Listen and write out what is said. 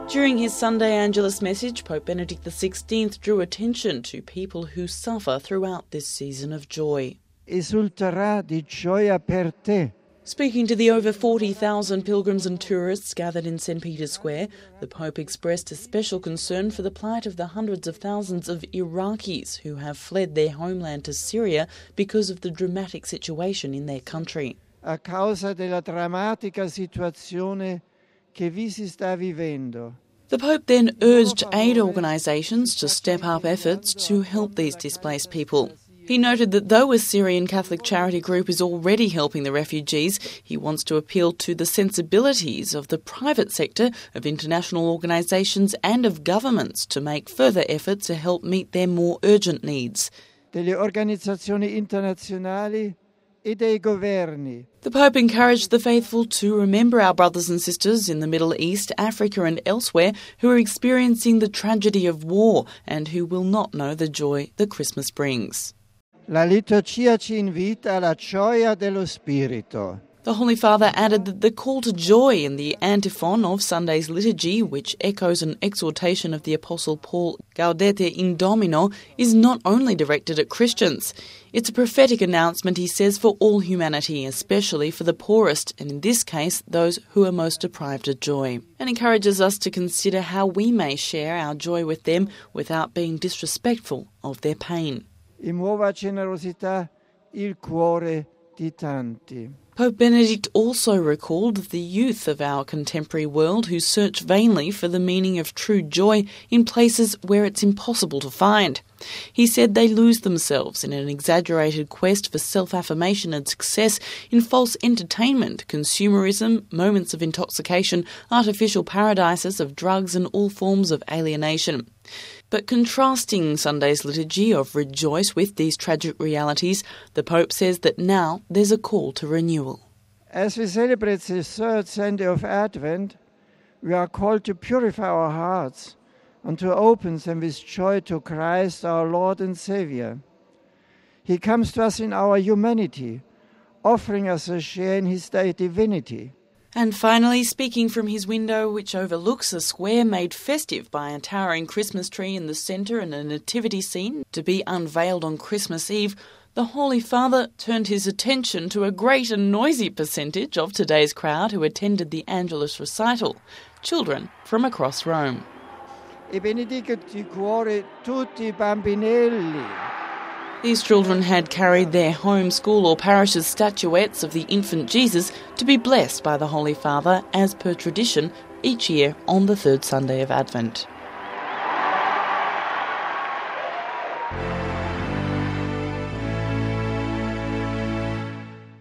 During his Sunday Angelus message, Pope Benedict XVI drew attention to people who suffer throughout this season of joy. Esulterà di gioia per te. Speaking to the over 40,000 pilgrims and tourists gathered in St. Peter's Square, the Pope expressed a special concern for the plight of the hundreds of thousands of Iraqis who have fled their homeland to Syria because of the dramatic situation in their country. A causa della drammatica situazione che vi si sta vivendo. The Pope then urged aid organisations to step up efforts to help these displaced people. He noted that though a Syrian Catholic charity group is already helping the refugees, he wants to appeal to the sensibilities of the private sector, of international organisations and of governments to make further efforts to help meet their more urgent needs. Delle organizzazioni internazionali e dei governi. The Pope encouraged the faithful to remember our brothers and sisters in the Middle East, Africa and elsewhere who are experiencing the tragedy of war and who will not know the joy that Christmas brings. La liturgia ci invita alla gioia dello Spirito. The Holy Father added that the call to joy in the antiphon of Sunday's liturgy, which echoes an exhortation of the Apostle Paul, Gaudete in Domino, is not only directed at Christians. It's a prophetic announcement, he says, for all humanity, especially for the poorest, and in this case, those who are most deprived of joy, and encourages us to consider how we may share our joy with them without being disrespectful of their pain. E muova generosità il cuore di tanti. Pope Benedict also recalled the youth of our contemporary world who search vainly for the meaning of true joy in places where it's impossible to find. He said they lose themselves in an exaggerated quest for self-affirmation and success, in false entertainment, consumerism, moments of intoxication, artificial paradises of drugs and all forms of alienation. But contrasting Sunday's liturgy of rejoice with these tragic realities, the Pope says that now there's a call to renewal. As we celebrate the third Sunday of Advent, we are called to purify our hearts and to open them with joy to Christ, our Lord and Saviour. He comes to us in our humanity, offering us a share in his divinity. And finally, speaking from his window, which overlooks a square made festive by a towering Christmas tree in the centre and a nativity scene to be unveiled on Christmas Eve, the Holy Father turned his attention to a great and noisy percentage of today's crowd who attended the Angelus recital, children from across Rome. E benedicat di cuore tutti I bambinelli. These children had carried their home, school or parish's statuettes of the infant Jesus to be blessed by the Holy Father as per tradition each year on the third Sunday of Advent.